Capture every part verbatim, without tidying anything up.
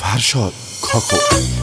فرشاد کاکو.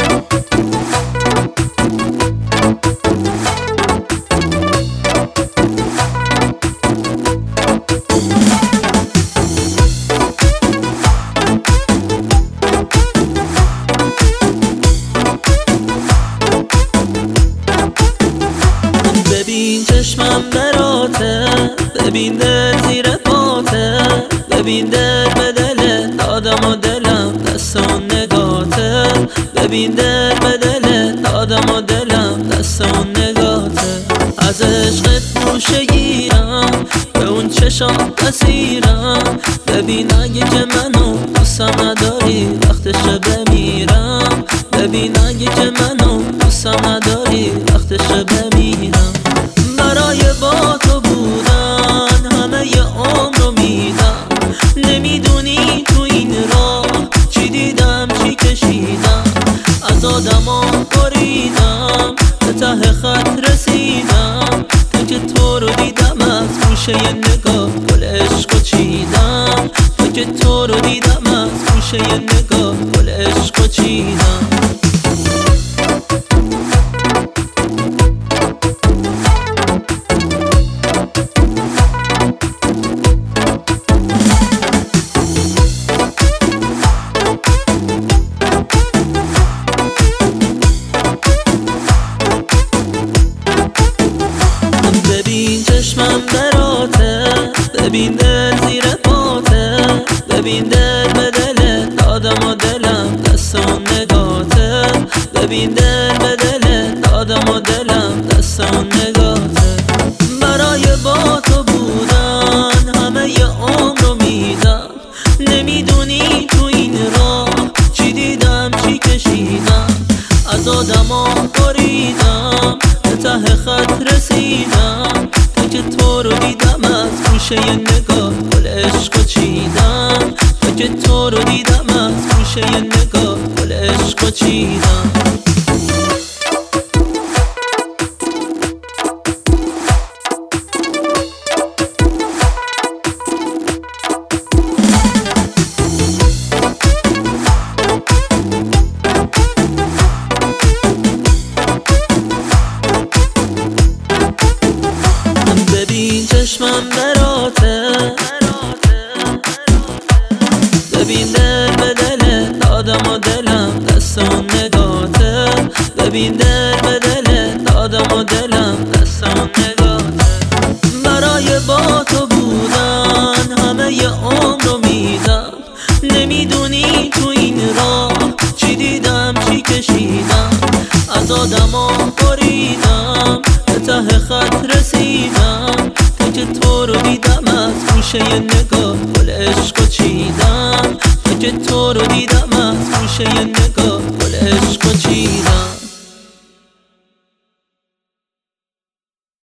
ببین چشمم براته، ببین دل زیر پاته، ببین دل به دل دادم و دلم دست اون نگاته، ببین دل به دل دادم و دلم دست اون نگاته. از عشقت گوشه گیرم، به اون چشام اسیرم، ببین اگه که منو دوستم نداری وقتشه بمیرم، ببین اگه که منو دوستم نداری وقتشه بمیرم. برای با تو بودن همه ی عمر رو میدم، نمیدونی تو این راه چی دیدم چی کشیدم، از آدما بریدم به ته خط رسیدم، تو که تو رو دیدم از گوشه ی نگاه گل عشق چیدم، تو که تو رو دیدم از گوشه ی نگاه گل عشق چیدم. ببین چشمم براته، ببین دل زیر پاته، ببین دل به دل دادم و دلم دست اون نگاته، ببین دل به دل دادم و دلم دست اون نگاته. برای با تو بودن همه ی عمر رو میدم، نمیدونی تو این راه چی دیدم چی کشیدم، از آدما بریدم به ته خط رسیدم، تو که تو رو دیدم از گوشه ی نگاه گل عشق چیدم، تو که تو رو دیدم از گوشه ی نگاه گل عشق چیدم. ببین چشمم براته، ببین دل به دل دادم و دلم دست اون نگاته، ببین دل به دل دادم و دلم دست اون نگاته. برای با تو بودن همه ی عمر رو میدم، نمیدونی تو این راه چی دیدم چی کشیدم، از آدما بریدم به ته خط رسیدم، تو که تو رو دیدم از گوشه ی نگاه گل عشق چیدم، تو که تو رو دیدم از گوشه ی نگاه گل عشق چیدم.